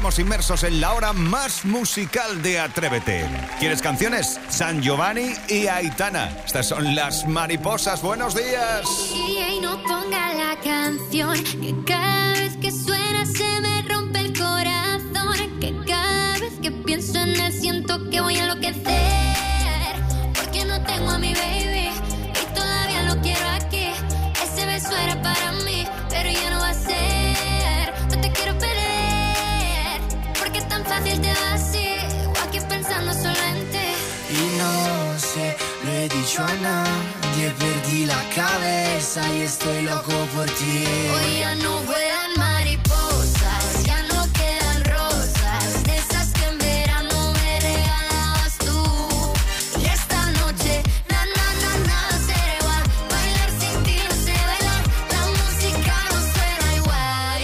Estamos inmersos en la hora más musical de Atrévete. ¿Quieres canciones? San Giovanni y Aitana. Estas son Las Mariposas. ¡Buenos días! Y no ponga la canción, que cada vez que suena se me rompe el corazón. Que cada vez que pienso en él siento que voy a enloquecer. Porque no tengo a mi baby y todavía lo quiero aquí. Ese beso era para mí, pero ya no va a ser. No te quiero perder, porque tan fácil te va así. O aquí pensando solo en ti. Y no sé, lo he dicho a nadie, perdí la cabeza y estoy loco por ti. Hoy ya no vuelan mariposas, ya no quedan rosas, de esas que en verano me regalabas tú. Y esta noche, nada será igual, bailar sin ti no sé bailar, la música no suena igual.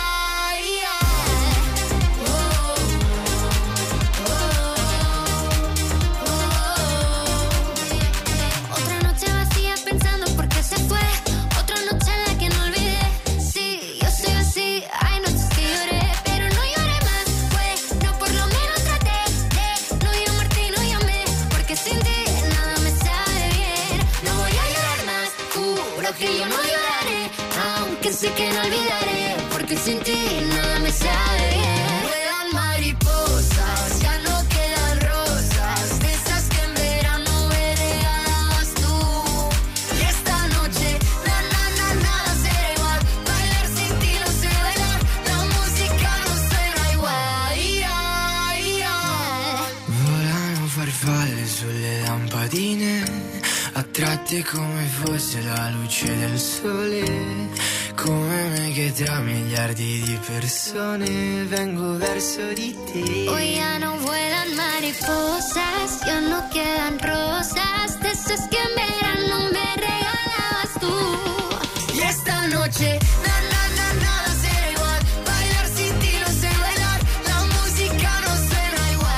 Otra noche vacía pensando por qué se fue, otra noche en la que no olvidé. Sí, yo soy así, hay noches que lloré, pero no lloré más, pues, no, por lo menos traté de no llamarte y no llamé, porque sin ti nada me sabe bien. No voy a llorar más, juro que yo no lloraré, aunque sé que no olvidaré, porque sin ti nada me sabe bien. Vuelan mariposas, ya no quedan rosas, de esas que en verano me regalabas tú. Y esta noche, nada será igual, bailar sin ti no sé bailar, la música no suena igual. Volano farfalle sulle lampadine, attratte come fosse la luce del sole. Come me che tra miliardi di persone vengo verso di te. Hoy ya no vuelan mariposas, ya no quedan rosas, de esas que en verano me regalabas tú. Y esta noche, nada será igual, bailar sin ti no sé bailar, la música no suena igual.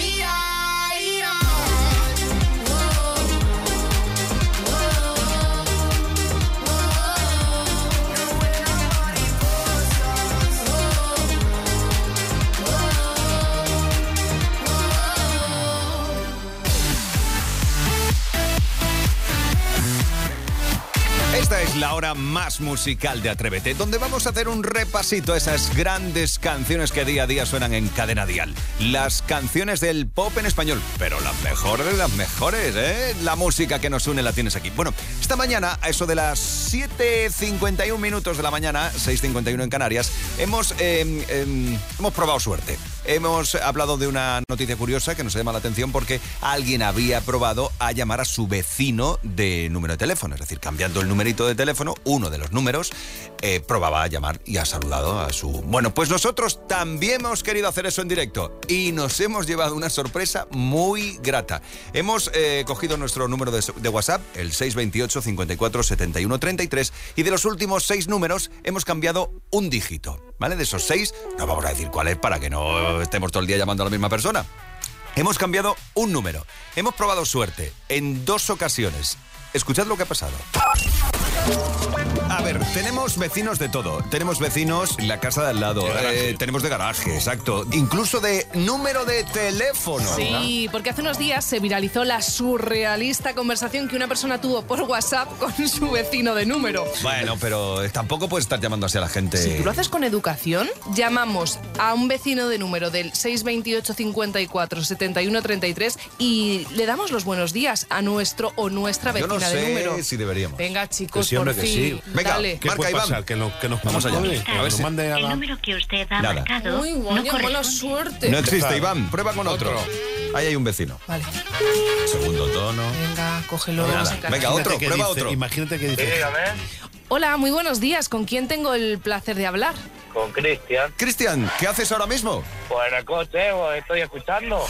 Esta es la hora más musical de Atrévete, donde vamos a hacer un repasito a esas grandes canciones que día a día suenan en Cadena Dial. Las canciones del pop en español, pero las mejores de las mejores, ¿eh? La música que nos une la tienes aquí. Bueno, esta mañana, a eso de las 7:51 minutos de la mañana, 6:51 en Canarias, hemos probado suerte. Hemos hablado de una noticia curiosa que nos llama la atención porque alguien había probado a llamar a su vecino de número de teléfono, es decir, cambiando el numerito de teléfono, uno de los números, probaba a llamar y ha saludado a su... Bueno, pues nosotros también hemos querido hacer eso en directo y nos hemos llevado una sorpresa muy grata. Hemos cogido nuestro número de WhatsApp, el 628 54 71 33, y de los últimos 6 números hemos cambiado un dígito, ¿vale? De esos 6, no vamos a decir cuál es para que no estemos todo el día llamando a la misma persona. Hemos cambiado un número. Hemos probado suerte en 2 ocasiones. Escuchad lo que ha pasado. A ver, tenemos vecinos de todo. Tenemos vecinos en la casa de al lado. Tenemos de garaje, exacto. Incluso de número de teléfono. Sí, porque hace unos días se viralizó la surrealista conversación que una persona tuvo por WhatsApp con su vecino de número. Bueno, pero tampoco puedes estar llamando así a la gente. Si tú lo haces con educación, llamamos a un vecino de número del 628 54 71 33 y le damos los buenos días a nuestro o nuestra vecina de número. No sé si deberíamos. Venga, chicos, sí, por hombre, fin. sí. Venga, dale. ¿Qué marca puede Iván. pasar? Que nos Vamos allá. A ver si... El número que usted ha Nada. marcado Uy, no vaya mala corresponde. suerte. No existe, Iván. Prueba con otro. Ahí hay un vecino. Vale. Segundo tono. Venga, cógelo. Nada. Vamos a sacar. Venga, otro, que prueba dice, otro. Imagínate que dice... Hola, muy buenos días. ¿Con quién tengo el placer de hablar? Con Cristian. Cristian, ¿qué haces ahora mismo? Pues en el coche, os estoy escuchando.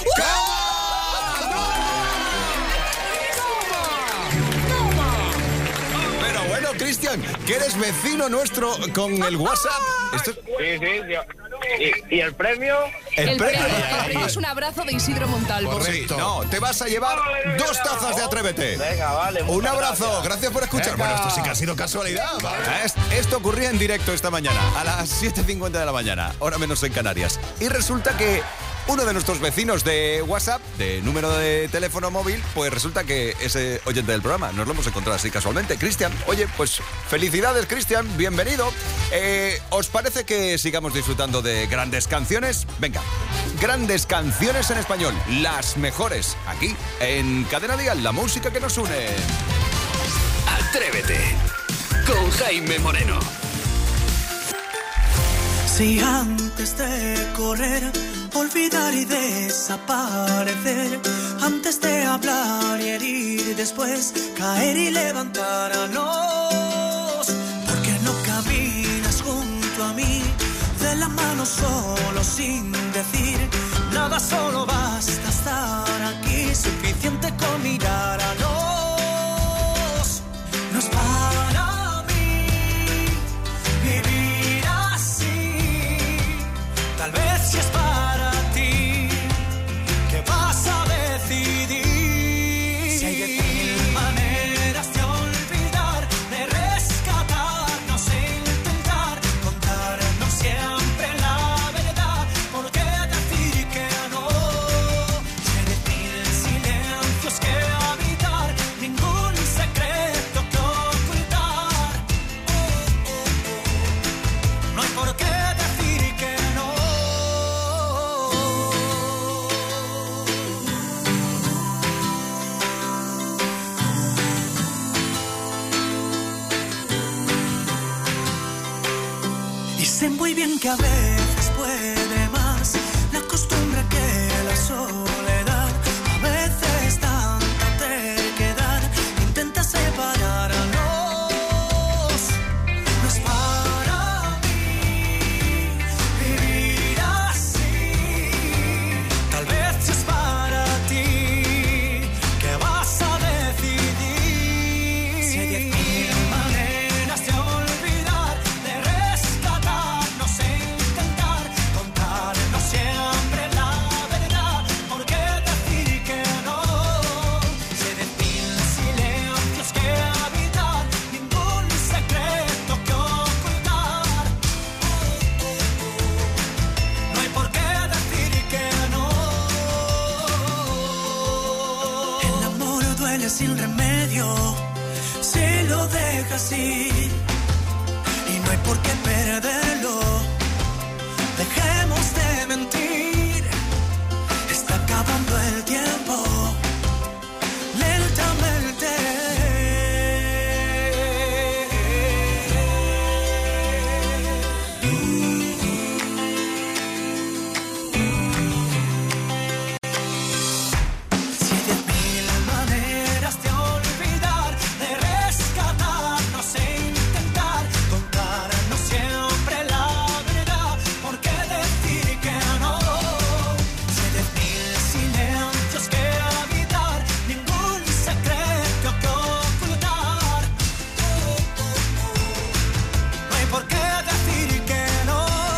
Pero bueno, Cristian, que eres vecino nuestro con el WhatsApp. Esto es... Sí, ¿Y el premio? El premio es un abrazo de Isidro Montalvo. Correcto. Sí, no, te vas a llevar 2 tazas de Atrévete. Venga, vale. Un abrazo, gracias por escuchar. Bueno, esto sí que ha sido casualidad. Esto ocurría en directo esta mañana, a las 7:50 de la mañana, hora menos en Canarias. Y resulta que uno de nuestros vecinos de WhatsApp, de número de teléfono móvil, pues resulta que es oyente del programa. Nos lo hemos encontrado así casualmente. Cristian, oye, pues felicidades, Cristian, bienvenido. ¿Os parece que sigamos disfrutando de grandes canciones? Venga, grandes canciones en español, las mejores, aquí en Cadena Dial, la música que nos une. Atrévete, con Jaime Moreno. Si antes de correr, olvidar y desaparecer, antes de hablar y herir, después caer y levantarnos, ¿por qué no caminas junto a mí, de la mano solo sin decir nada? Solo basta estar aquí, suficiente con mirarnos. No es para mí vivir así, tal vez si es para ti, ¿qué vas a decidir? Si hay 10.000 maneras de olvidar, de rescatarnos e intentar contarnos siempre la verdad, ¿por qué decir que no? Si hay 10.000 silencios que habitar, ningún secreto que ocultar, no hay por qué decir que no. Y sé muy bien que a veces puede más la costumbre que la soledad, a veces tanta terquedad intenta separarnos. No es para mí vivir así, tal vez si es para ti, ¿qué vas a decidir? Si hay 10.000 maneras de olvidar, de rescatarnos e intentar contarnos siempre la verdad, ¿por qué decir que no? Si hay 10.000 silencios que habitar, ningún secreto que ocultar, no hay por qué decir que no. El amor duele sin remedio si lo dejas ir, y no hay por qué perderlo. Dejemos de mentir, está acabando el tiempo lentamente. Si hay 10.000 maneras de olvidar, de rescatarnos e intentar contarnos siempre la verdad, ¿por qué decir que no? Si hay 10.000 silencios que habitar, ningún secreto que ocultar, no hay por qué decir que no.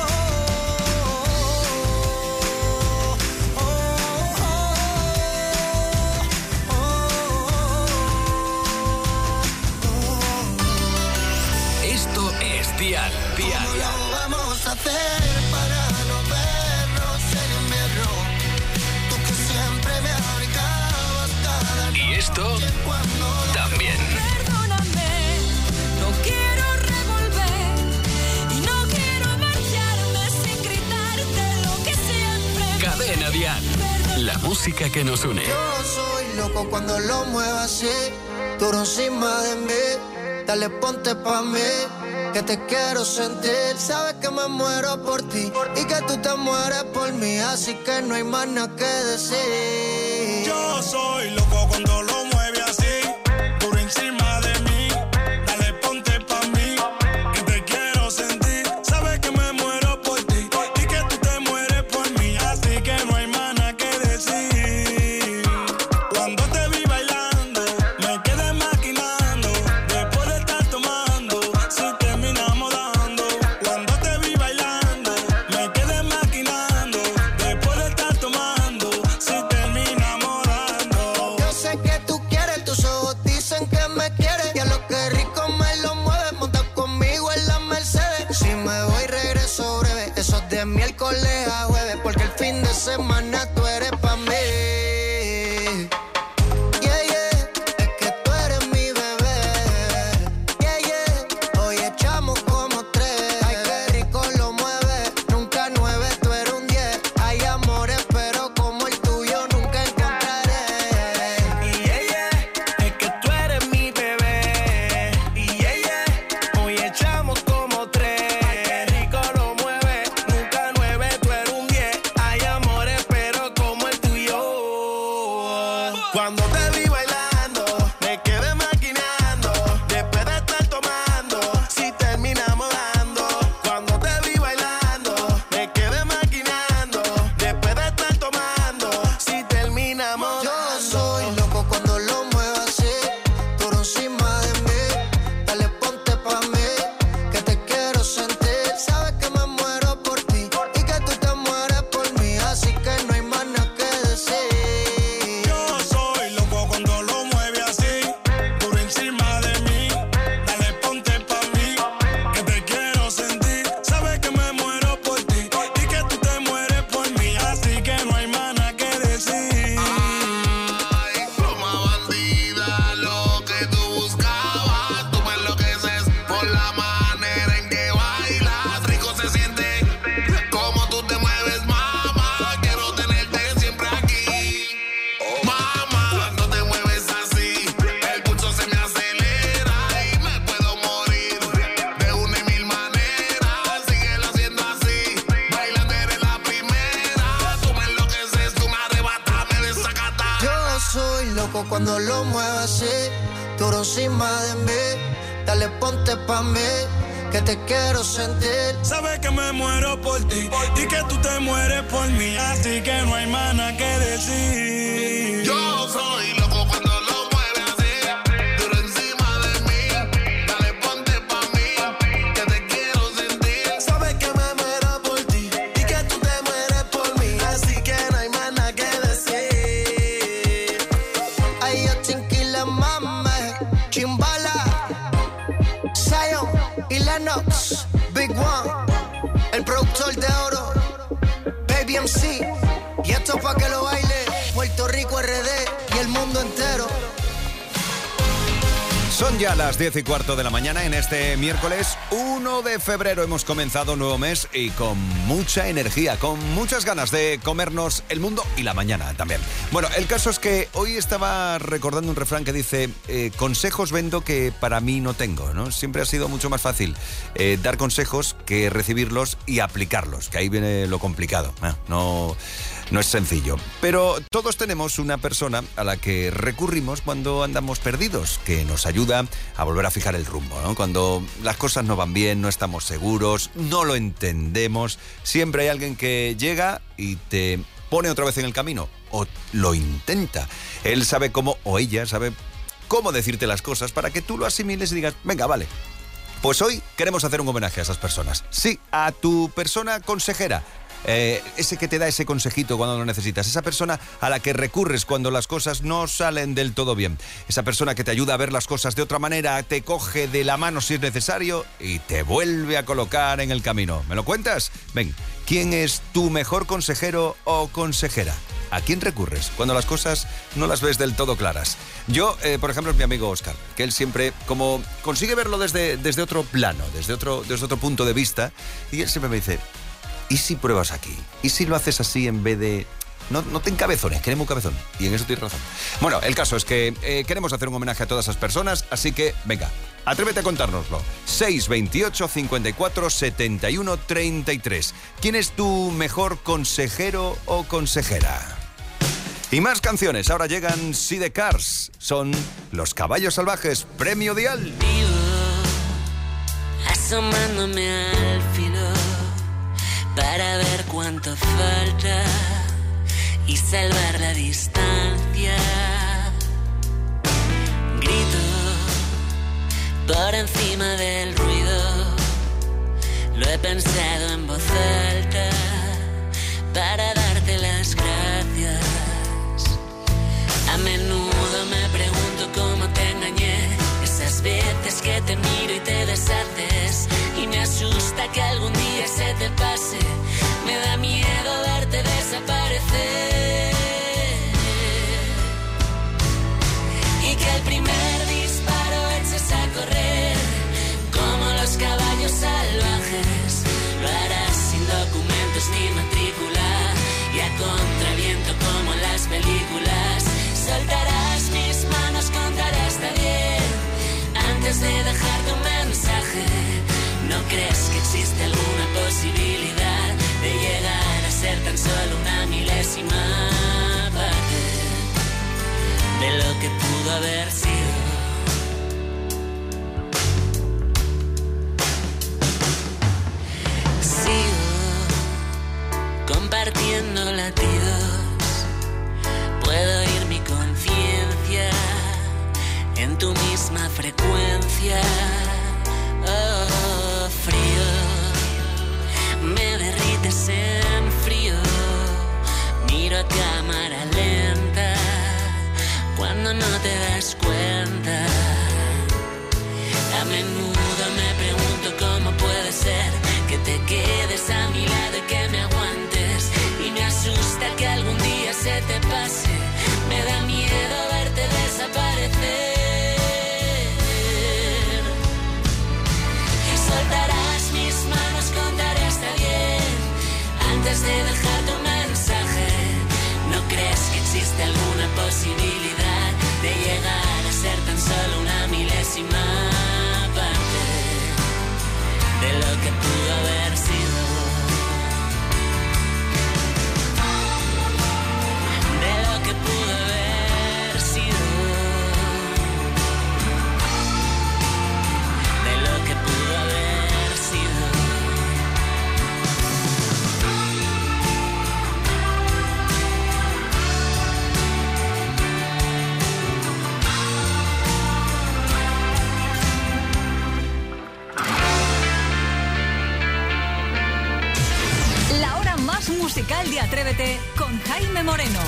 Esto es Dial. ¿Cómo lo vamos a hacer para no vernos en invierno? Tú que siempre me abrigabas cada Y esto noche cuando también. Perdóname, no quiero revolver y no quiero marcharme sin gritarte lo que siempre. Cadena Dial. La música que nos une. yo soy loco cuando lo muevas así, duro encima de mí, dale ponte pa' mí, que te quiero sentir, sabes que me muero por ti y que tú te mueres por mí, así que no hay más nada que decir. Yo soy loco cuando lo mueve así, duro encima de mí, dale ponte pa' mí, que te quiero sentir, sabes que me muero por ti y que tú te mueres por mí, así que no hay más nada que decir. Cuando te vi bailando, me quedé maquinando, después de estar tomando, si terminamos dando. Cuando te vi bailando, me quedé miércoles a jueves, porque el fin de semana tú eres pa' mí. Yeah, yeah, es que tú eres mi bebé. Yeah, yeah, hoy echamos como 3. Ay, qué rico lo mueve, nunca 9, tú eres un 10. Hay amores, pero como el tuyo nunca encontraré. Y yeah, yeah, es que tú eres mi bebé. Y yeah, yeah, hoy echamos como 3. Ay, qué rico lo mueve, nunca 9, tú eres un 10. Hay amores, pero como el tuyo. Cuando te vi bailando, me quedé maquinando. Después de estar tomando, si terminamos dando. Cuando te vi bailando, me quedé maquinando. Después de estar tomando, si terminamos Yo dando. soy loco cuando lo muevo así, duro encima de mí. Dale, ponte pa' mí, que te quiero sentir. Sabes que me muero por ti y que tú te mueres por mí, así que no hay más nada que decir. Yo soy loco cuando lo mueve así, duro encima de mí. Dale, ponte pa' mí, que te quiero sentir. Sabes que me muero por ti y que tú te mueres por mí, así que no hay más nada que decir. Ay, pluma bandida, lo que tú buscabas. Tú me enloqueces por la manera en que bailas. Rico se siente como tú te mueves, mamá. Quiero tenerte siempre aquí. Mamá, cuando te mueves así, el pulso se me acelera y me puedo morir de una y mil maneras. Síguelo haciendo así, bailando eres la primera. Tú me enloqueces, tú me arrebatas, me desacatas. Yo soy loco cuando lo muevo así, duro encima de mí. Dale, ponte pa' mí, que te quiero sentir. Sabes que me muero por ti y que tú te mueres por mí, así que no hay más nada que decir. Yo soy loco cuando lo mueve así, duro encima de mí. Dale, ponte pa' mí, que te quiero sentir. Sabes que me muero por ti y que tú te mueres por mí, así que no hay más nada que decir. Ay, yo Chinquila, mame, Chimbala, Zion y Lennox, Big One, el productor de oro, Baby MC. Y esto pa' que lo baile Puerto Rico, RD y el mundo entero. Son ya las 10:15 de la mañana en este miércoles 1 de febrero. Hemos comenzado un nuevo mes y con mucha energía, con muchas ganas de comernos el mundo y la mañana también. Bueno, el caso es que hoy estaba recordando un refrán que dice consejos vendo que para mí no tengo, ¿no? Siempre ha sido mucho más fácil dar consejos que recibirlos y aplicarlos, que ahí viene lo complicado. No es sencillo. Pero todos tenemos una persona a la que recurrimos cuando andamos perdidos, que nos ayuda a volver a fijar el rumbo, ¿no? Cuando las cosas no van bien, no estamos seguros, no lo entendemos, siempre hay alguien que llega y te pone otra vez en el camino, o lo intenta. Él sabe cómo, o ella sabe cómo decirte las cosas para que tú lo asimiles y digas, venga, vale. Pues hoy queremos hacer un homenaje a esas personas. Sí, a tu persona consejera. Ese que te da ese consejito cuando lo necesitas, esa persona a la que recurres cuando las cosas no salen del todo bien, esa persona que te ayuda a ver las cosas de otra manera, te coge de la mano si es necesario y te vuelve a colocar en el camino. ¿Me lo cuentas? Ven, ¿quién es tu mejor consejero o consejera? ¿A quién recurres cuando las cosas no las ves del todo claras? Yo, por ejemplo, es mi amigo Óscar, que él siempre como consigue verlo desde otro plano, desde otro punto de vista, y él siempre me dice, ¿y si pruebas aquí? ¿Y si lo haces así en vez de...? No te encabezones, queremos un cabezón. Y en eso tienes razón. Bueno, el caso es que queremos hacer un homenaje a todas esas personas, así que, venga, atrévete a contárnoslo. 628 54 71 33. ¿Quién es tu mejor consejero o consejera? Y más canciones. Ahora llegan Sidecars. Son Los Caballos Salvajes, Premio Dial. Vivo asomándome al filo para ver cuánto falta y salvar la distancia. Grito por encima del ruido, lo he pensado en voz alta para darte las gracias. A menudo me pregunto cómo te engañé, esas veces que te miro y te deshaces, y me asusta que algún día se te pase. Antes de dejarte un mensaje, ¿no crees que existe alguna posibilidad de llegar a ser tan solo una milésima parte de lo que pudo haber sido? Sigo compartiendo latidos, puedo oír mi conciencia en tu misma frecuencia. Oh, frío, me derrites en frío, miro a cámara lenta cuando no te das cuenta. A menudo me pregunto cómo puede ser que te quedes a mi lado y que me aguantes, y me asusta que algún día se te pase. Me da miedo verte desaparecer. Soltarás mis manos, contaré hasta 10 antes de dejarte un mensaje. ¿No crees que existe alguna posibilidad de llegar a ser tan solo una milésima parte de lo que pudo haber sido? De lo que pudo haber sido. De lo que pudo haber sido. La hora más musical de Atrévete con Jaime Moreno.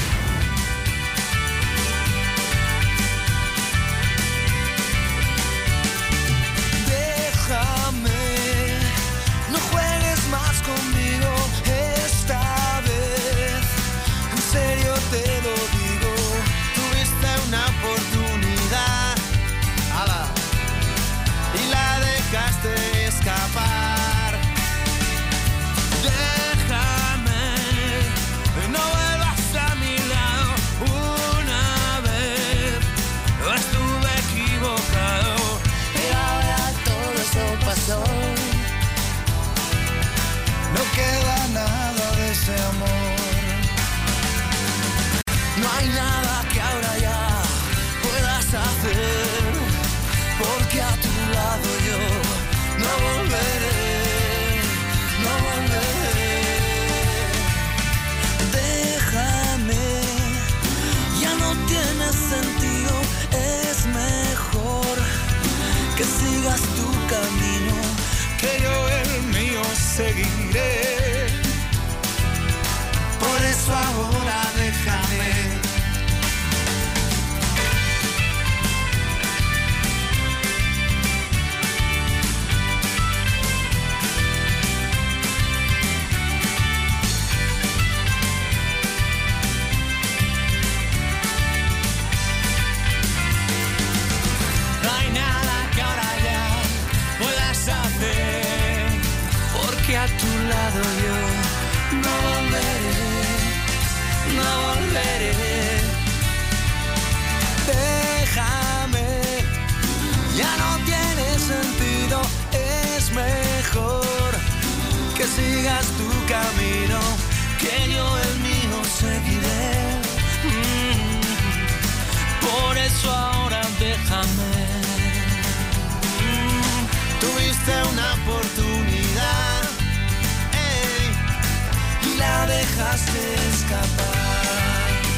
Déjame, no juegues más conmigo esta vez. En serio te lo digo, tuviste una oportunidad, ala, y la dejaste escapar. Déjame, no vuelvas a mi lado una vez. Estuve equivocado y ahora todo eso pasó. No queda nada de ese amor. No hay nada que ahora ya puedas hacer, porque a tu lado yo no volveré. No volveré. Déjame, ya no tiene sentido, es mejor que sigas tu camino, que yo el mío seguiré. Por eso ahora déjame. No hay nada que ahora ya puedas hacer, porque a tu lado yo no volveré, no volveré. Déjame, ya no tiene sentido, es mejor que sigas tu camino, que yo el mío seguiré. Por eso ahora déjame. Tuviste una oportunidad, y la dejaste escapar.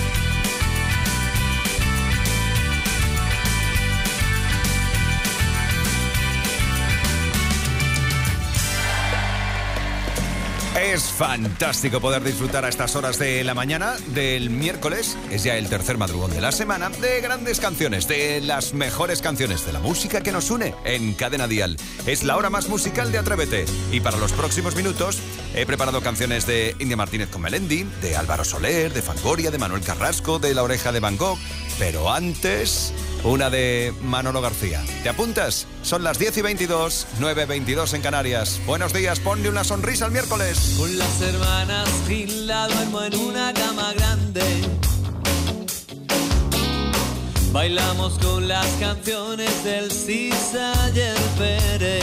Es fantástico poder disfrutar a estas horas de la mañana del miércoles. Es ya el tercer madrugón de la semana, de grandes canciones, de las mejores canciones, de la música que nos une en Cadena Dial. Es la hora más musical de Atrévete. Y para los próximos minutos he preparado canciones de India Martínez con Melendi, de Álvaro Soler, de Fangoria, de Manuel Carrasco, de La Oreja de Van Gogh. Pero antes, una de Manolo García. ¿Te apuntas? Son las 10:22, 9:22 en Canarias. Buenos días, ponle una sonrisa al miércoles. Con las hermanas Gil la duermo en una cama grande. Bailamos con las canciones del Sisa y el Pérez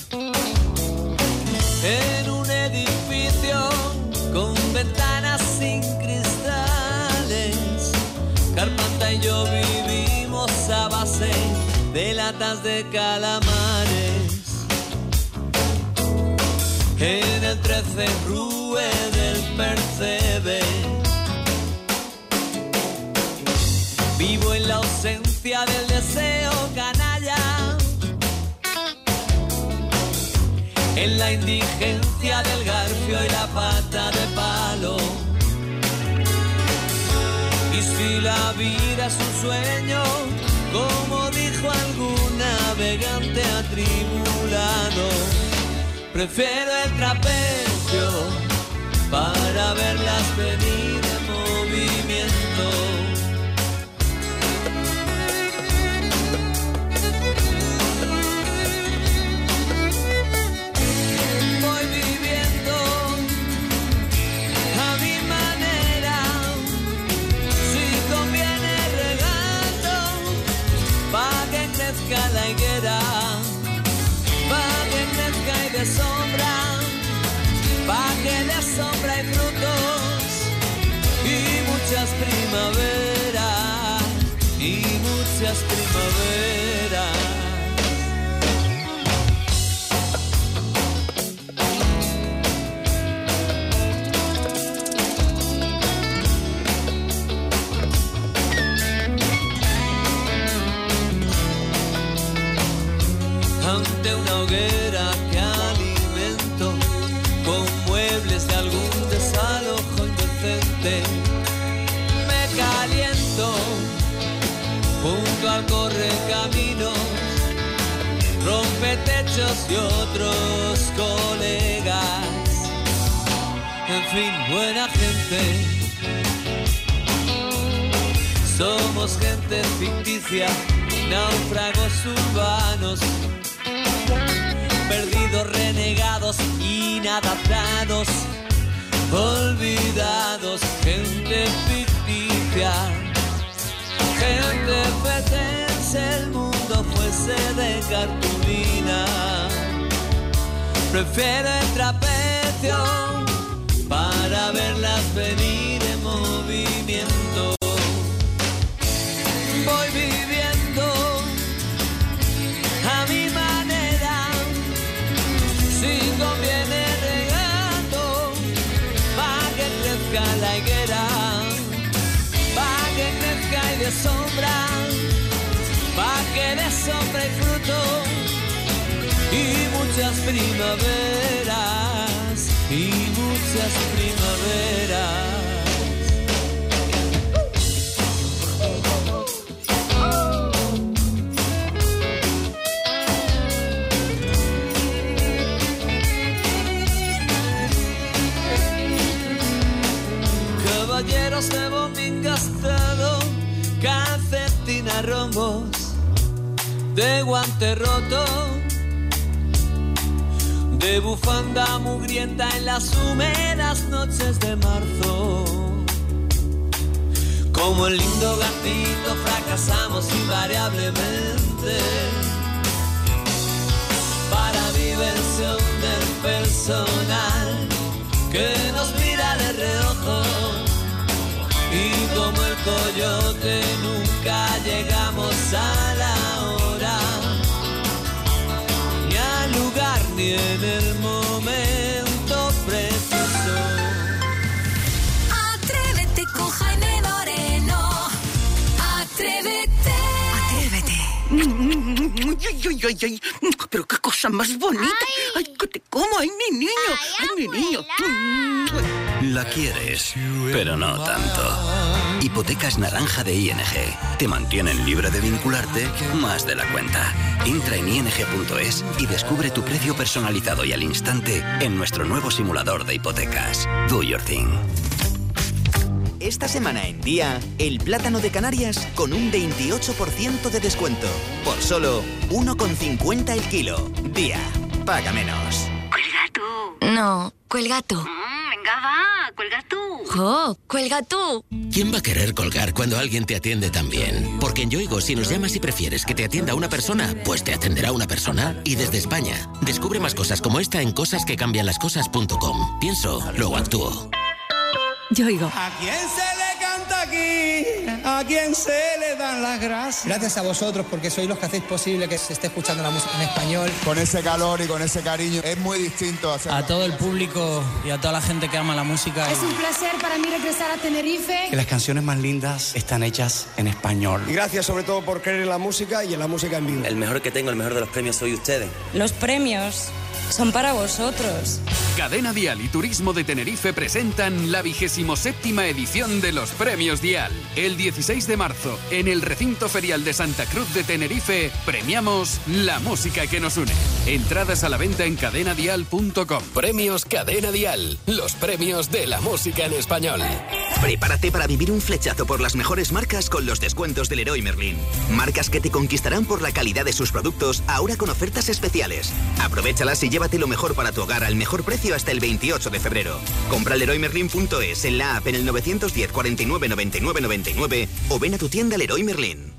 en un edificio con ventanas sin cristales. Carpanta y yo vivimos a base de latas de calamares. En el 13 Rue del Percebe vivo en la ausencia del deseo canalla, en la indigencia del garfio y la pata de palo. Y si la vida es un sueño, como dijo algún navegante atribulado, prefiero el trapecio para verlas venir en movimiento. Voy viviendo a mi manera, si conviene regando, pa' que crezca la higuera, pa' que crezca y de sombra, pa' que de sombra y frutos, y muchas primaveras, y muchas primaveras. Ante una hoguera que alimento con muebles de algún desalojo indecente, me caliento junto al correcaminos, rompetechos y otros colegas. En fin, buena gente, somos gente ficticia, náufragos urbanos, perdidos, renegados, inadaptados, olvidados, gente ficticia, gente fetense, el mundo fuese de cartulina. Prefiero el trapecio para verlas venir en movimiento. Voy viviendo a mi manera, si conviene regando, pa' que crezca la higuera, pa' que crezca y de sombra, pa' que de sombra y fruto, y muchas primaveras, y muchas primaveras. Caballeros de bombín gastado, calcetín a rombos, de guante roto, de bufanda mugrienta en las húmedas noches de marzo. Como el lindo gatito fracasamos invariablemente para diversión del personal que nos mira de reojo. Y como el coyote nunca llegamos a la hora, ni al lugar ni en el momento preciso. Atrévete con Jaime Moreno. Atrévete. Atrévete. Ay, pero qué cosa más bonita. Ay, que te como, ay, mi niño. Ay, mi niño. La quieres, pero no tanto. Hipotecas naranja de ING. Te mantienen libre de vincularte más de la cuenta. Entra en ing.es y descubre tu precio personalizado y al instante en nuestro nuevo simulador de hipotecas. Do your thing. Esta semana en Día, el plátano de Canarias con un 28% de descuento. Por solo 1,50 el kilo. Día, paga menos. Cuelga tú. No, cuelga tú. Venga. Venga, va, cuelga tú. ¡Jo! ¡Cuelga tú! ¿Quién va a querer colgar cuando alguien te atiende tan bien? Porque en Yoigo, si nos llamas y prefieres que te atienda una persona, pues te atenderá una persona. Y desde España, descubre más cosas como esta en cosasquecambianlascosas.com. Pienso, luego actúo. Yoigo. ¿A quién se le canta aquí? ¿A quién se le dan las gracias? Gracias a vosotros, porque sois los que hacéis posible que se esté escuchando la música en español. Con ese calor y con ese cariño, es muy distinto hacerlo. A todo el público y a toda la gente que ama la música. Es un placer para mí regresar a Tenerife. Que las canciones más lindas están hechas en español. Y gracias sobre todo por creer en la música y en la música en vivo. El mejor que tengo, el mejor de los premios soy ustedes. Los premios son para vosotros. Cadena Dial y Turismo de Tenerife presentan la 27ª edición de los Premios Dial. El 16 de marzo, en el recinto ferial de Santa Cruz de Tenerife, premiamos la música que nos une. Entradas a la venta en cadenadial.com. Premios Cadena Dial, los premios de la música en español. Prepárate para vivir un flechazo por las mejores marcas con los descuentos del Leroy Merlin. Marcas que te conquistarán por la calidad de sus productos, ahora con ofertas especiales. Aprovéchalas y llévate lo mejor para tu hogar al mejor precio hasta el 28 de febrero. Compra leroymerlin.es en la app en el 910 49 99 99 o ven a tu tienda Leroy Merlin.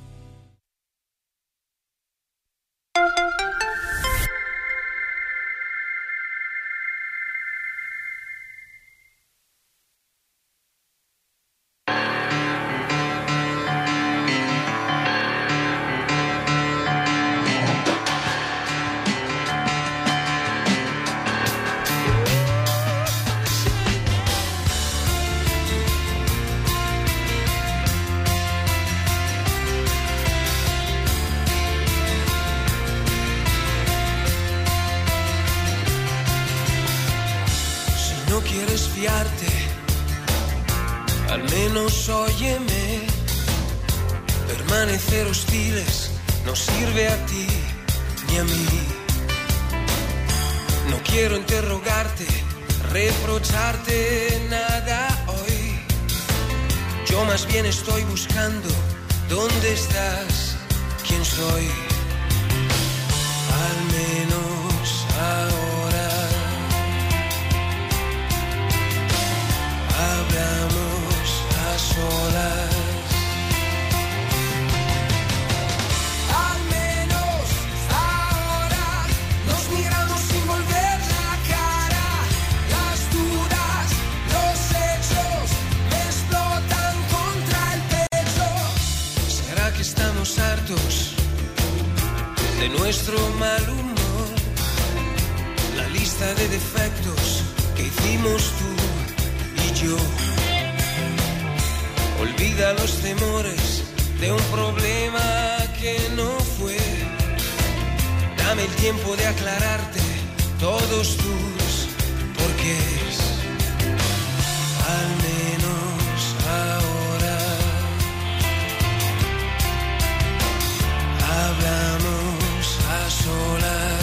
Al menos óyeme, permanecer hostiles no sirve a ti ni a mí. No quiero interrogarte, reprocharte nada hoy. Yo más bien estoy buscando dónde estás, quién soy. Al menos ahora hablamos a solas. Al menos ahora nos miramos sin volver la cara. Las dudas, los hechos me explotan contra el pecho. ¿Será que estamos hartos de nuestro mal humor? La lista de defectos que hicimos tú y yo. Olvida los temores de un problema que no fue. Dame el tiempo de aclararte todos tus porqués. Al menos ahora hablamos a solas.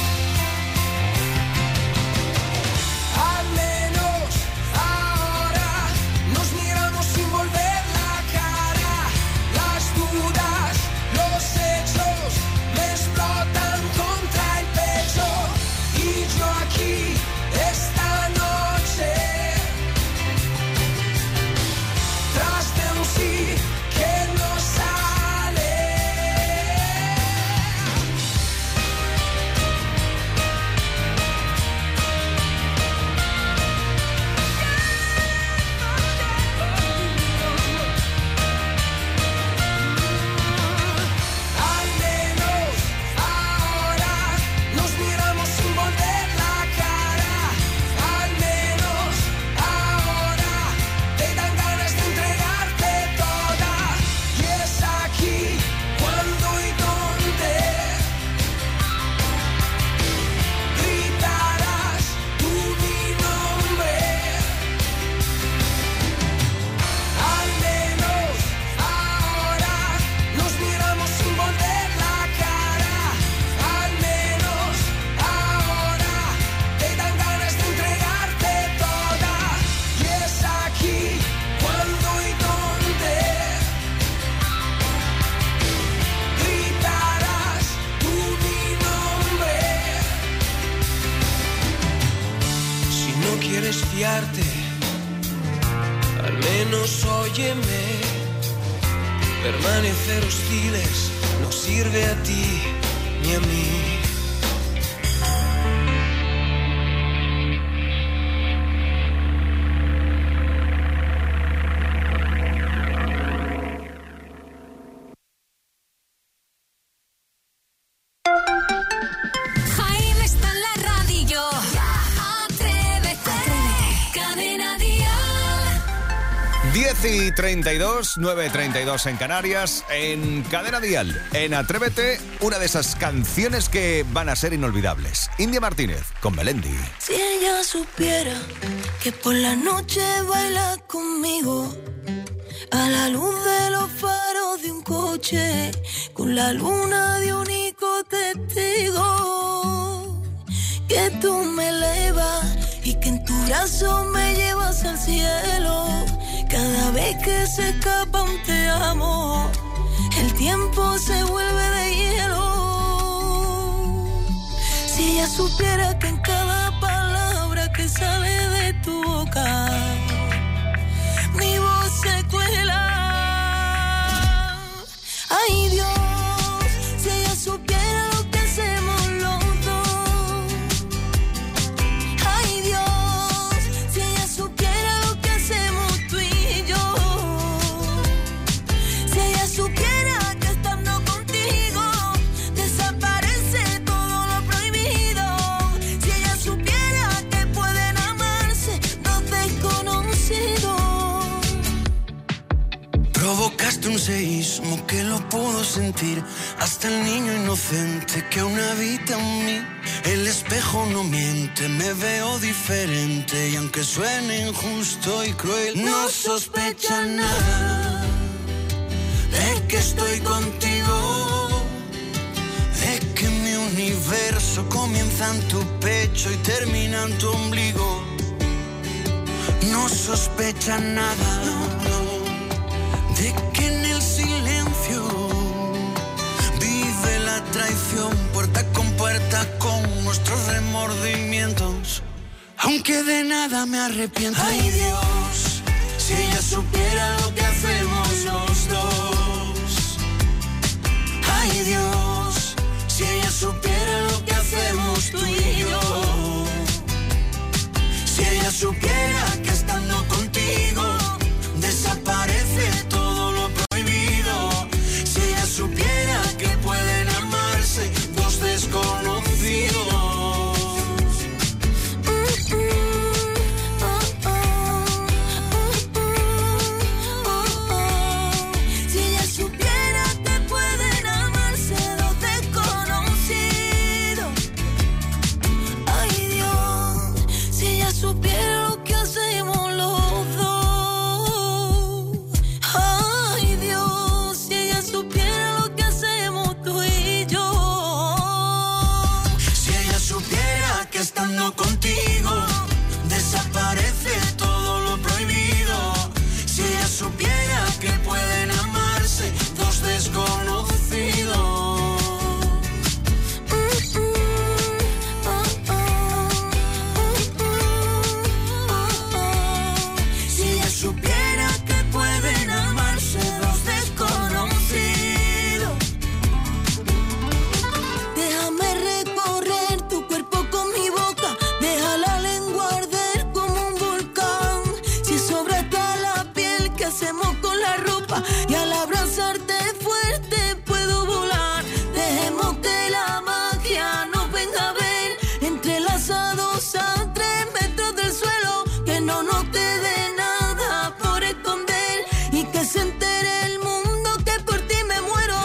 Al menos ahora nos miramos sin volver la cara. Las dudas, los hechos me explotan contra el pecho. Y yo aquí esta noche, tras de un sí que no sale. Al menos ahora nos miramos sin volver la cara. Al menos ahora te dan ganas de entregarte toda. Y es aquí cuando y dónde gritarás tú mi nombre. Al menos ahora nos miramos sin volver la cara. Al menos ahora te dan ganas de entregarte toda. Y es aquí cuando y dónde gritarás tú mi nombre. Si no quieres fiarte Óyeme, permanecer hostiles no sirve a ti ni a mí. Jaime está en la radio. Atrévete. Cadena Dial. 10:32, 9:32 en Canarias, en Cadena Dial, en Atrévete, una de esas canciones que van a ser inolvidables. India Martínez, con Melendi. Si ella supiera que por la noche baila conmigo, a la luz de los faros de un coche, con la luna de único testigo, que tú me elevas y que en tu brazo me llevas al cielo. Cada vez que se escapa un te amo, el tiempo se vuelve de hielo. Si ella supiera que en cada palabra que sale de tu boca, mi voz se cuela. Ay Dios, si ella supiera lo que hacemos los dos. Ay Dios, si ella supiera lo que hacemos tú y yo. Si ella supiera que estando contigo desaparece todo lo prohibido. Si ella supiera que pueden amarse dos desconocidos. Provocaste un seísmo que lo pudo sentir hasta el niño inocente que aún habita en mí. El espejo no miente, me veo diferente y aunque suene injusto y cruel, no sospecha nada de que estoy contigo, de que mi universo comienza en tu pecho y termina en tu ombligo. No sospecha nada, de que en el silencio vive la traición, puerta con nuestros remordimientos, aunque de nada me arrepiento. Ay Dios, si ella supiera lo que hacemos los dos. Ay Dios, si ella supiera lo que hacemos tú y yo. Si ella supiera que estando contigo desaparece todo lo prohibido. Si ella supiera que pueden amarse dos desconocidos. Si ella supiera que pueden amarse dos desconocidos. Ay Dios, si ella supiera lo que hacemos los dos. Ay Dios, si ella supiera lo que hacemos tú y yo. Si ella supiera que estando contigo desaparece todo lo prohibido. Si ella supiera que pueden amarse dos desconocidos. Si ella supiera que pueden amarse dos desconocidos. Déjame recorrer tu cuerpo con mi boca, deja la lengua arder como un volcán. Si sobra hasta la piel, ¿qué hacemos con la ropa? Y al abrazarte fuerte puedo volar. Dejemos que la magia nos venga a ver, entrelazados a 3 metros del suelo. Que no nos quede nada por esconder y que se entere el mundo que por ti me muero.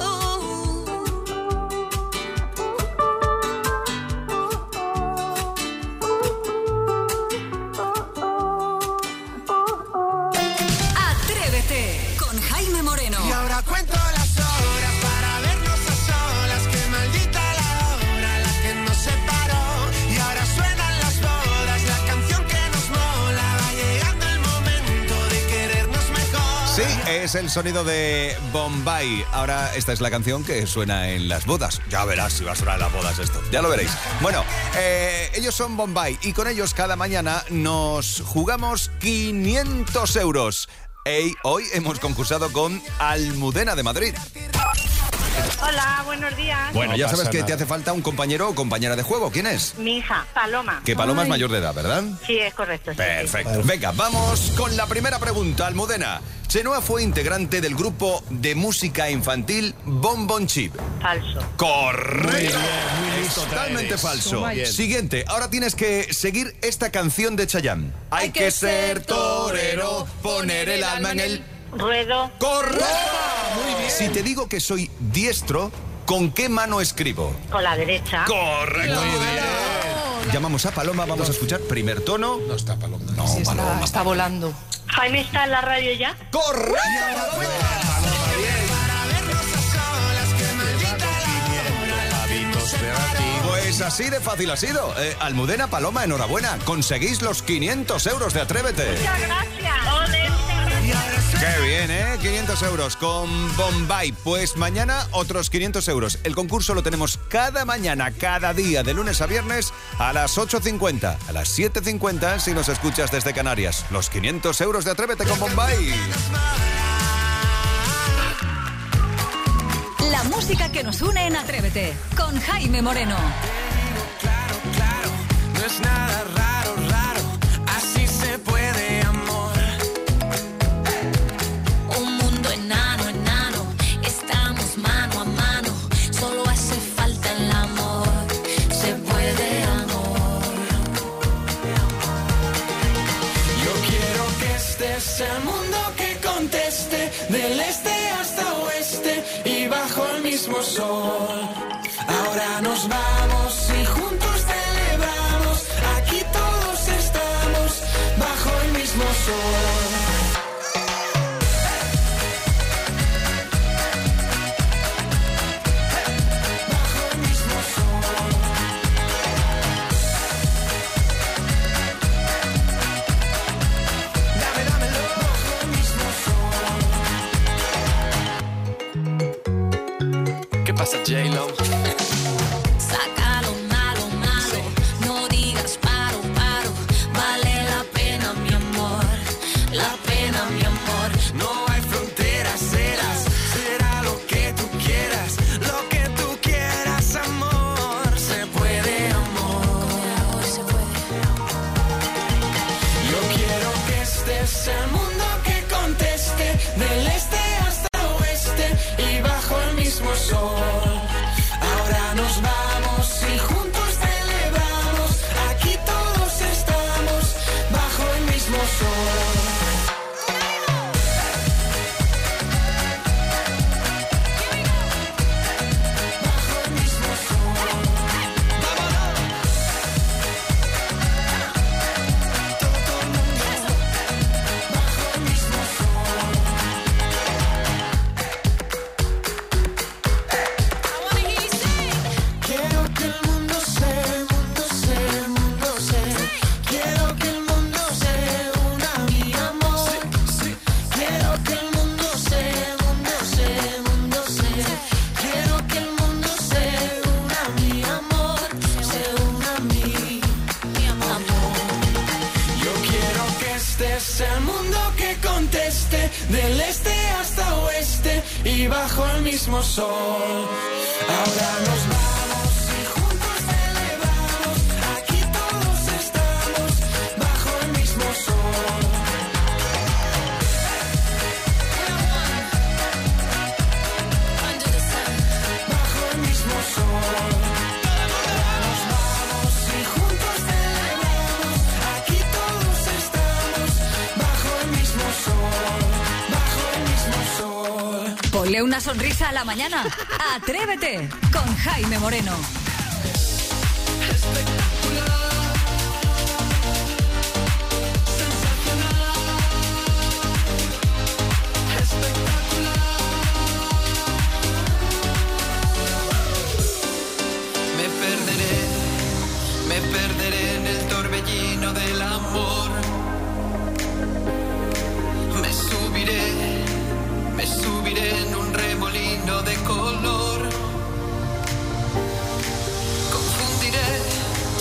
Atrévete con Jaime Moreno. Y ahora cuento las horas para vernos a solas. Qué maldita la hora, la que nos separó. Y ahora suenan las bodas, la canción que nos mola. Va llegando el momento de querernos mejor. Sí, es el sonido de Bombay. Ahora esta es la canción que suena en las bodas. Ya verás si va a sonar en las bodas esto. Ya lo veréis. Bueno, ellos son Bombay y con ellos cada mañana nos jugamos 500 euros. Hoy hemos concursado con Almudena de Madrid. Hola, buenos días. Bueno, ya sabes que te hace falta un compañero o compañera de juego. ¿Quién es? Mi hija, Paloma. Que Paloma es mayor de edad, ¿verdad? Sí, es correcto. Sí, perfecto. Venga, vamos con la primera pregunta, Almudena. Chenoa fue integrante del grupo de música infantil Bon Bon Chip. Falso. Correcto. Es totalmente falso. Siguiente, ahora tienes que seguir esta canción de Chayanne. Hay que ser torero, poner el alma en el ruedo. ¡Correcto! Muy bien. Si te digo que soy diestro, ¿con qué mano escribo? Con la derecha. Correcto. Muy bien. Llamamos a Paloma, vamos a escuchar primer tono. No está Paloma. No, sí, Paloma. Está volando. Jaime está en la radio ya. ¡Correcto! Pues así de fácil ha sido. Almudena, Paloma, enhorabuena. Conseguís los 500 euros de Atrévete. Muchas gracias. Qué bien, 500 euros con Bombay. Pues mañana otros 500 euros. El concurso lo tenemos cada mañana, cada día, de lunes a viernes, a las 8:50, a las 7:50, si nos escuchas desde Canarias. Los 500 euros de Atrévete con Bombay. La música que nos une en Atrévete, con Jaime Moreno. Claro, no es nada raro, así se puede, amor. Un mundo enano, estamos mano a mano, solo hace falta el amor, se puede, amor. Yo quiero que este sea el mundo que conteste, del este hasta oeste y bajo el mismo sol. Ahora nos vamos y juntos celebramos, aquí todos estamos bajo el mismo sol. J-Lo. Sácalo malo, no digas paro, vale la pena mi amor, la pena mi amor. No hay fronteras, será lo que tú quieras, amor, se puede, amor. Yo quiero que este sea el mundo que conteste, del este hasta oeste y bajo el mismo sol. Ahora nos vamos y juntos celebramos, aquí todos estamos bajo el mismo sol. Del este hasta oeste y bajo el mismo sol. Ahora nos vamos y juntos celebramos, aquí todos estamos bajo el mismo sol. Bajo el mismo sol. Ahora nos vamos y juntos celebramos, aquí todos estamos bajo el mismo sol. Ponle una sonrisa a la mañana. Atrévete con Jaime Moreno. Me perderé en el torbellino del amor. Me subiré en un remolino de color. Confundiré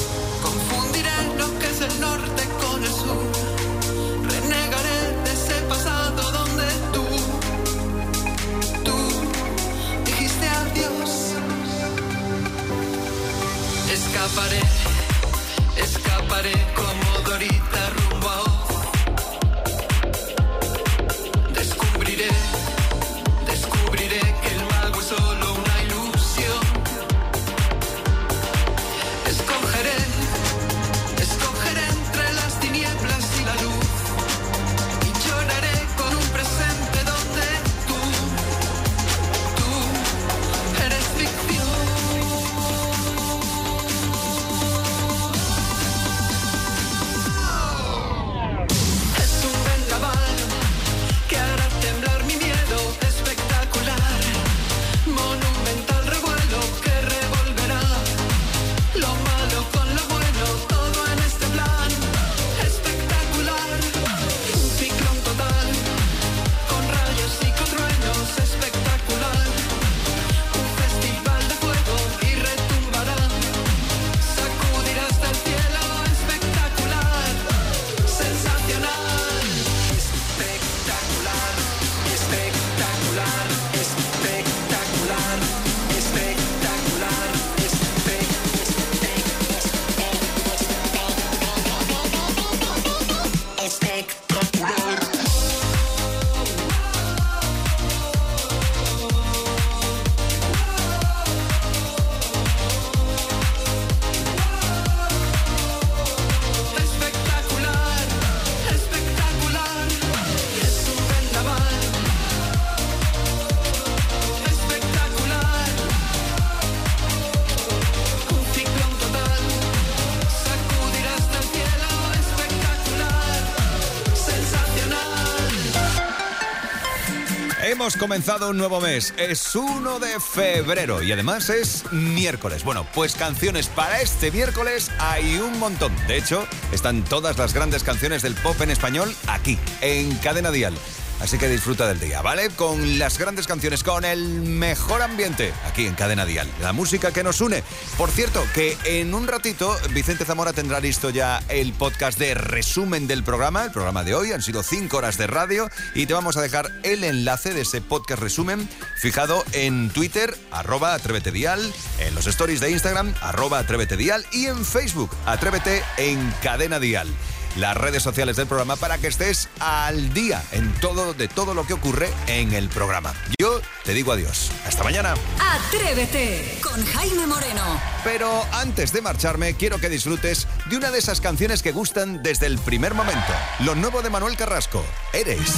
Hemos comenzado un nuevo mes, es 1 de febrero y además es miércoles. Bueno, pues canciones para este miércoles hay un montón. De hecho, están todas las grandes canciones del pop en español aquí, en Cadena Dial. Así que disfruta del día, ¿vale? Con las grandes canciones, con el mejor ambiente aquí en Cadena Dial. La música que nos une. Por cierto, que en un ratito Vicente Zamora tendrá listo ya el podcast de resumen del programa. El programa de hoy han sido 5 horas de radio y te vamos a dejar el enlace de ese podcast resumen fijado en Twitter, @atrévetedial, en los stories de Instagram, @atrévetedial y en Facebook, Atrévete en Cadena Dial. Las redes sociales del programa para que estés al día de todo lo que ocurre en el programa. Yo te digo adiós. Hasta mañana. Atrévete con Jaime Moreno. Pero antes de marcharme, quiero que disfrutes de una de esas canciones que gustan desde el primer momento. Lo nuevo de Manuel Carrasco, Eres. Eres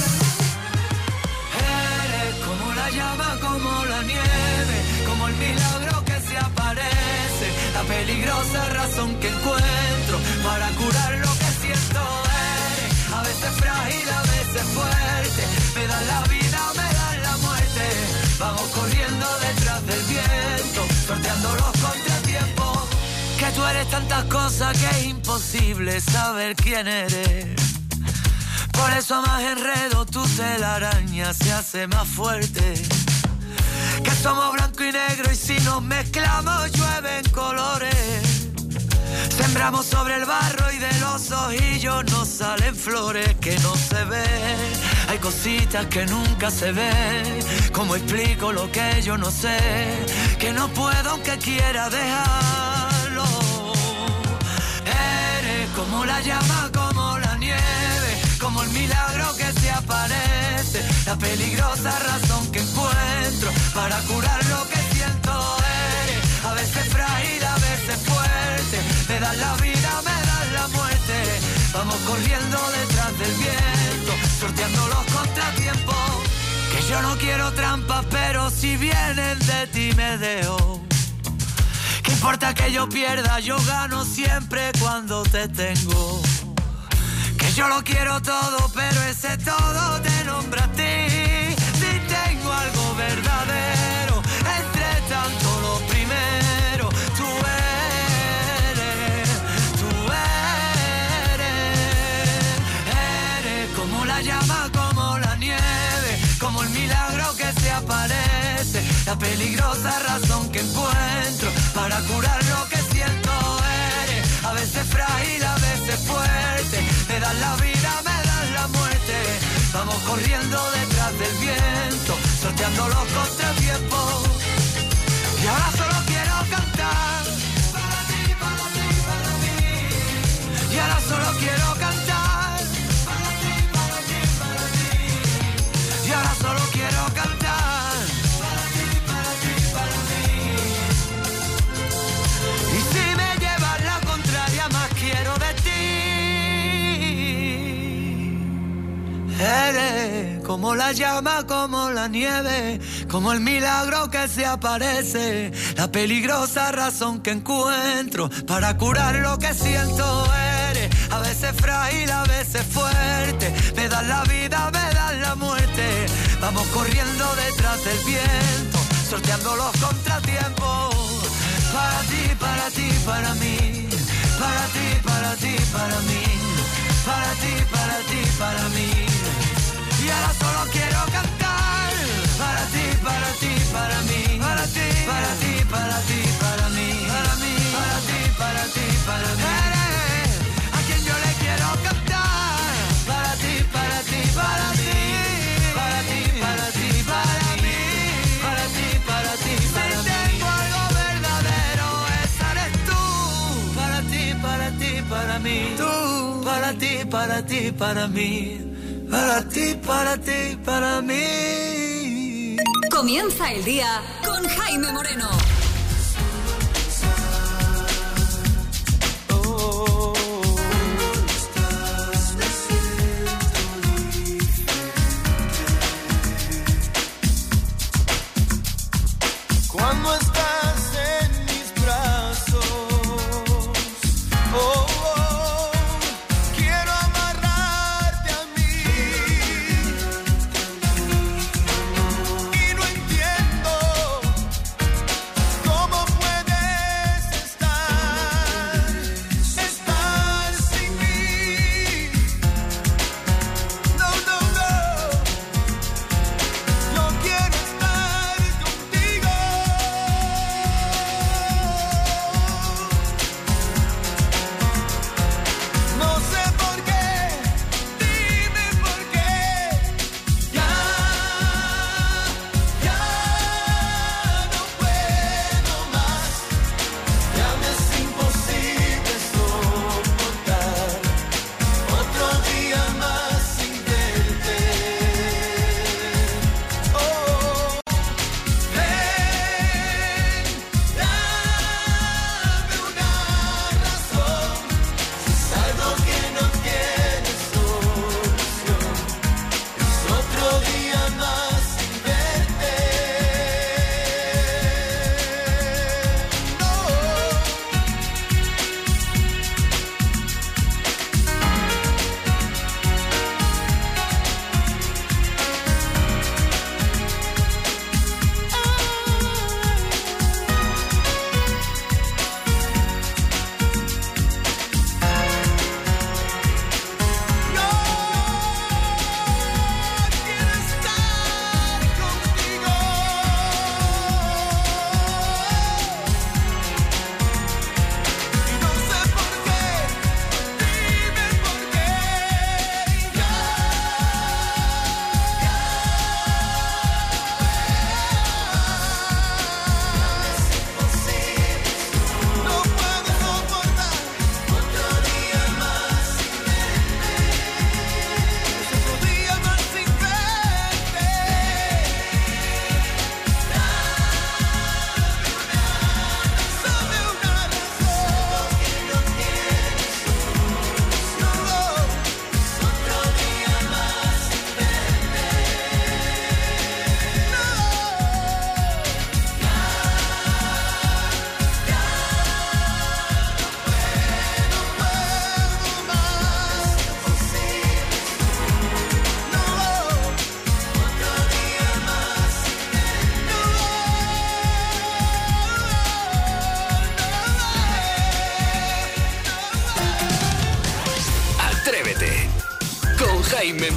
como la llama, como la nieve, como el milagro que se aparece, la peligrosa razón que encuentro para curar lo que siento. Eres a veces frágil, a veces fuerte, me dan la vida, me dan la muerte. Vamos corriendo detrás del viento, sorteando los contratiempos. Que tú eres tantas cosas que es imposible saber quién eres. Por eso a más enredo tu telaraña se hace más fuerte. Que somos blanco y negro y si nos mezclamos llueven colores. Sembramos sobre el barro y de los ojillos nos salen flores que no se ven. Hay cositas que nunca se ven. ¿Cómo explico lo que yo no sé? Que no puedo aunque quiera dejarlo. Eres como la llama, como la nieve, como el milagro que se aparece, la peligrosa razón que encuentro para curar lo que siento. Eres a veces frágil, a veces fuerte, me das la vida, me das la muerte. Vamos corriendo detrás del viento, sorteando los contratiempos. Que yo no quiero trampas, pero si vienen de ti me dejo. ¿Qué importa que yo pierda? Yo gano siempre cuando te tengo. Que yo lo quiero todo, pero ese todo te nombra a ti. Si tengo algo verdadero, entre tanto lo primero, tú eres como la llama, como la nieve, como el milagro que se aparece, la peligrosa razón que encuentro para curar lo que siento. Eres a veces frágil, a veces fuerte, me das la vida, me das la muerte. Vamos corriendo detrás del viento, sorteando los contratiempos. Y ahora solo quiero cantar para ti, para ti, para mí. Y ahora solo quiero cantar para ti, para ti, para mí. Y ahora solo quiero cantar para ti, para ti, para mí. Y si me llevas la contraria, más quiero de ti. Eres como la llama, como la nieve, como el milagro que se aparece, la peligrosa razón que encuentro para curar lo que siento. Eres a veces frágil, a veces fuerte, me das la vida, me das la muerte. Vamos corriendo detrás del viento, sorteando los contratiempos. Para ti, para ti, para mí, para ti, para ti, para mí, para ti, para ti, para mí. Y ahora solo quiero cantar para ti, para ti, para mí, para ti, para ti, para ti, para mí, para mí, para ti, para ti, para mí. Eres a quien yo le quiero cantar para ti, para ti, para mí, para ti, para ti, para mí, para ti, para ti, para mí. Si tengo algo verdadero, esa eres tú. Para ti, para ti, para mí. Tú, para ti, para ti, para mí. Para ti, para ti, para mí. Comienza el día con Jaime Moreno. Cuando estás en mis brazos, oh, oh, quiero amarrarte a mí.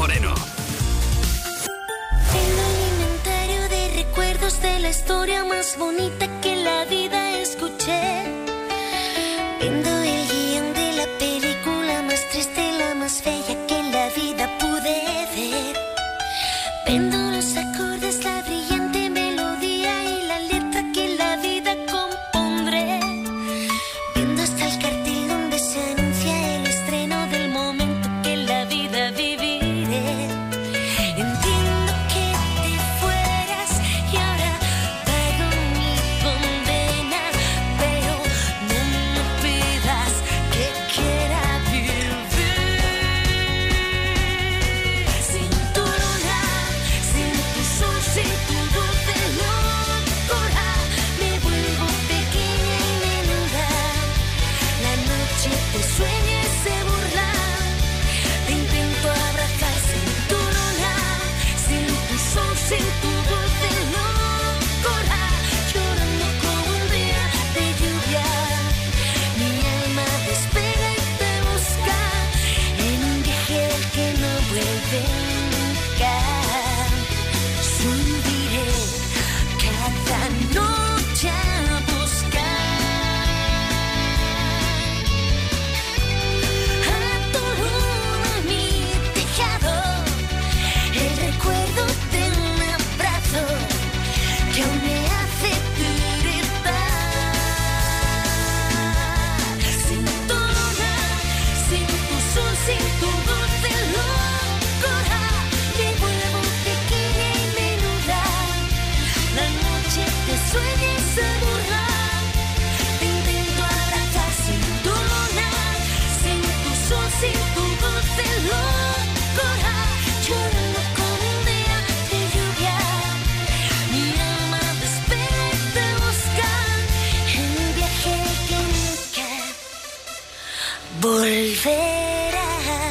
Moreno. El alimentario de recuerdos de la historia más bonita que en la vida escuché. Viendo el guión de la película más triste, la más bella que en la vida pude ver. Viendo los acordes, la brillante melodía y la letra que en la vida compondré. Viendo hasta el cartel donde se anuncia el estreno del momento que en la vida viviré. Entiendo que te fueras y ahora pago mi condena, pero no me pidas que quiera vivir. Sin tu luna, sin tu sol, sin tu dulce locura, me vuelvo pequeña y menuda. La noche te sueña y se burla. Te intento abrazar sin tu luna, sin tu sol, sin tu dulce locura, llorando como un día de lluvia. Mi alma despega y te busca en un viaje del que no vuelve nunca. Subiré cada noche a buscar a tu luna, mi tejado, el recuerdo de un abrazo que aún me hace tiritar. Sin tu luna, sin tu sol, sin tu dulce locura, me vuelvo pequeña y menuda. La noche te sueña y se burla. Te intento abrazar sin tu luna, sin tu sol, sin tu dulce locura, llorando como un día de lluvia. Mi alma despega y te busca en un viaje que nunca volverá.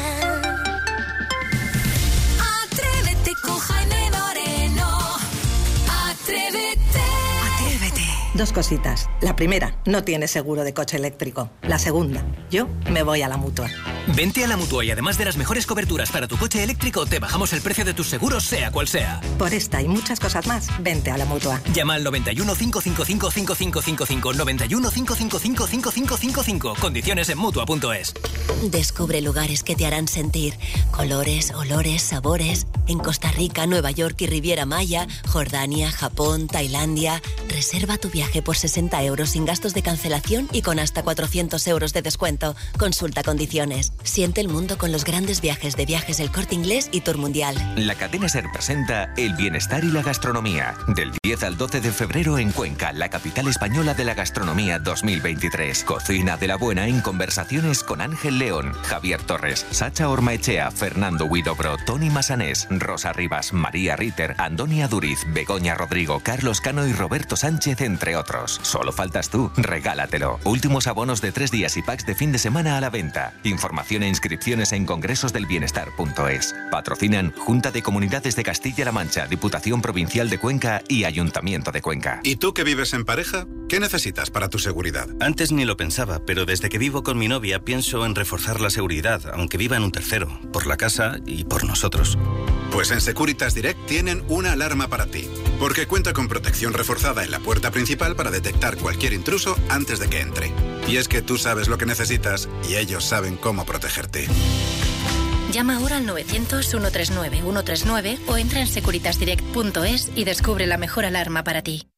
Atrévete con Jaime Moreno. Atrévete. Dos cositas. La primera, no tienes seguro de coche eléctrico. La segunda, yo me voy a la Mutua. Vente a la Mutua y además de las mejores coberturas para tu coche eléctrico, te bajamos el precio de tus seguros, sea cual sea. Por esta y muchas cosas más, vente a la Mutua. Llama al 91 555 5555, 91 555 5555. Condiciones en Mutua.es. Descubre lugares que te harán sentir colores, olores, sabores. En Costa Rica, Nueva York y Riviera Maya, Jordania, Japón, Tailandia. Reserva tu viaje por 60 euros sin gastos de cancelación y con hasta 400 euros de descuento. Consulta condiciones. Siente el mundo con los grandes viajes de Viajes El Corte Inglés y Tour Mundial. La cadena SER presenta El bienestar y la gastronomía. Del 10 al 12 de febrero en Cuenca, la capital española de la gastronomía 2023. Cocina de la buena en conversaciones con Ángel León, Javier Torres, Sacha Ormaechea, Fernando Huidobro, Tony Masanés, Rosa Rivas, María Ritter, Antonia Duriz, Begoña Rodrigo, Carlos Cano y Roberto Sánchez, entre otros. Solo faltas tú. Regálatelo. Últimos abonos de 3 días y packs de fin de semana a la venta. Información e inscripciones en congresosdelbienestar.es. Patrocinan Junta de Comunidades de Castilla-La Mancha, Diputación Provincial de Cuenca y Ayuntamiento de Cuenca. ¿Y tú que vives en pareja? ¿Qué necesitas para tu seguridad? Antes ni lo pensaba, pero desde que vivo con mi novia pienso en reforzar la seguridad, aunque viva en un tercero, por la casa y por nosotros. Pues en Securitas Direct tienen una alarma para ti, porque cuenta con protección reforzada en la puerta principal para detectar cualquier intruso antes de que entre. Y es que tú sabes lo que necesitas y ellos saben cómo protegerte. Llama ahora al 900-139-139 o entra en securitasdirect.es y descubre la mejor alarma para ti.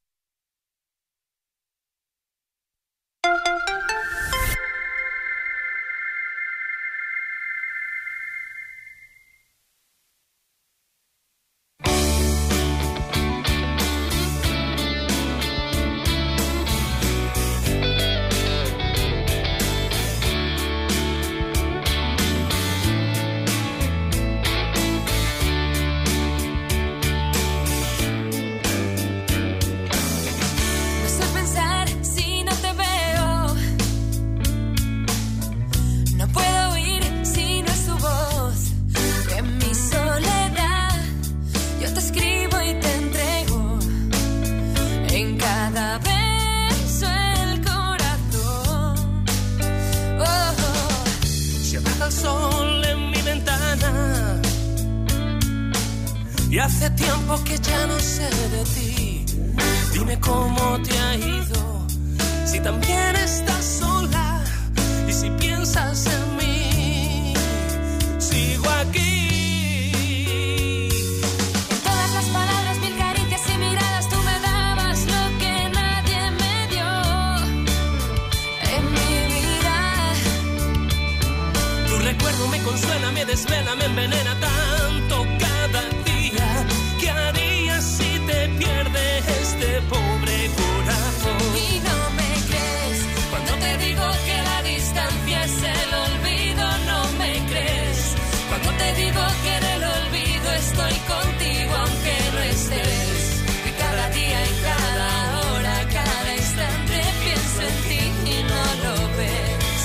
Hace tiempo que ya no sé de ti. Dime cómo te ha ido, si también estás sola y si piensas en mí. Sigo aquí. En todas las palabras, mil caricias y miradas, tú me dabas lo que nadie me dio en mi vida. Tu recuerdo me consuela, me desvela, me envenena tanto cada día. ¿Qué harías si te pierde este pobre corazón? Y no me crees cuando te digo que la distancia es el olvido. No me crees cuando te digo que en el olvido estoy contigo aunque no estés. Y cada día, en cada hora, cada instante pienso en ti y no lo ves.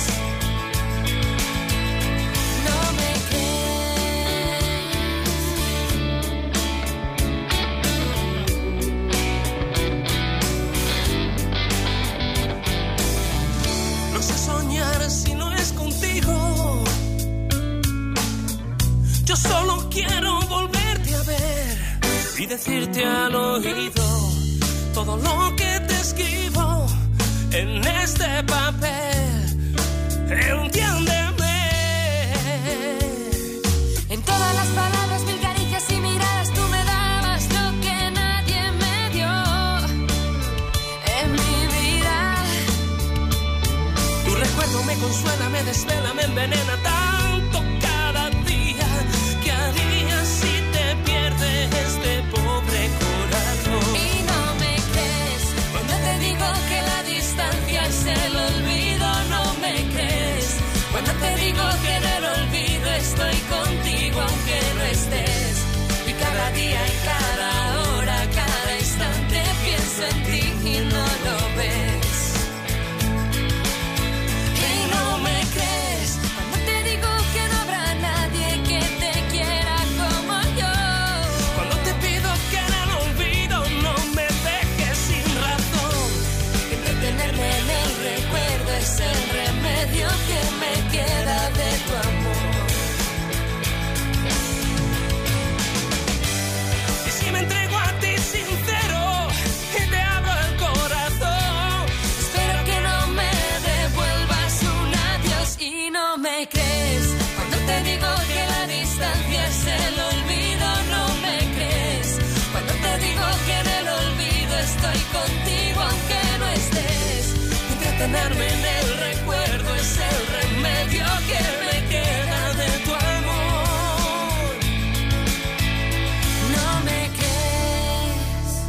No me No sé soñar si no es contigo. Yo solo quiero volverte a ver y decirte al oído todo lo que te escribo en este papel. Entiéndeme. En todas las palabras, mil caricias y miradas, tú me dabas lo que nadie me dio en mi vida. Tu recuerdo me consuela, me desvela, me envenena